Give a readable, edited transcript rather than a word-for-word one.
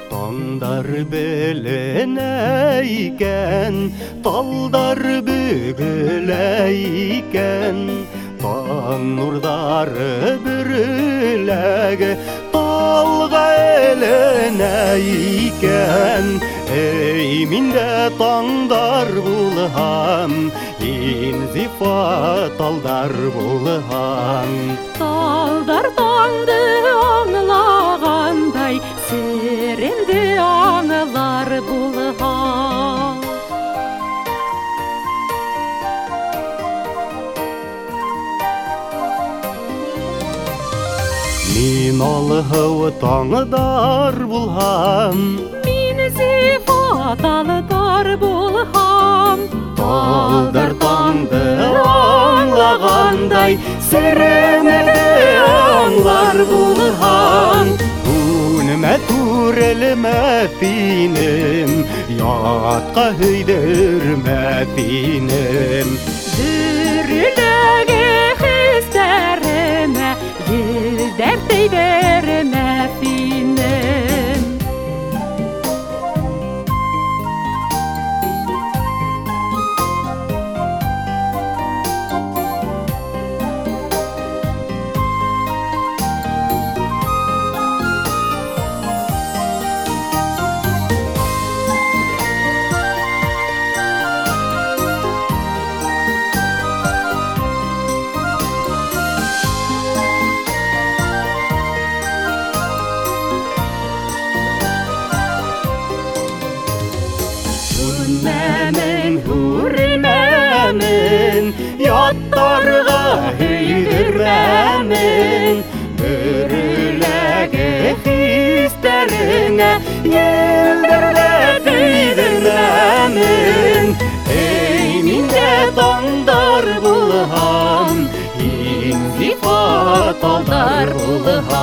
Таңдар беленейкен, талдар бүгілейкен, таң нұрдары бүріләгі, талға еленейкен. Ей, минде таңдар бұлғам, инзифа талдар бұлғам. Талдар таңды аңлағандай, серенді аңылар бұлғам. Мин алғау таңдар бұлғам, Мин зифаталдар бұлғам. талдар таңды аңлағандай, серенді аңлар бұлғам. Күніме түреліме пинем, ятқа өйдірме пинем. Дүрілігі хистәріме, елдер тейдеріме пинем. Hürmemin, hürmemin, yattарға hüydürmemin. Бүріләгі хистеріңе, елдерде түйдірмемін. Ей, минде таңдар бұлғам, инзифа талдар бұлғам.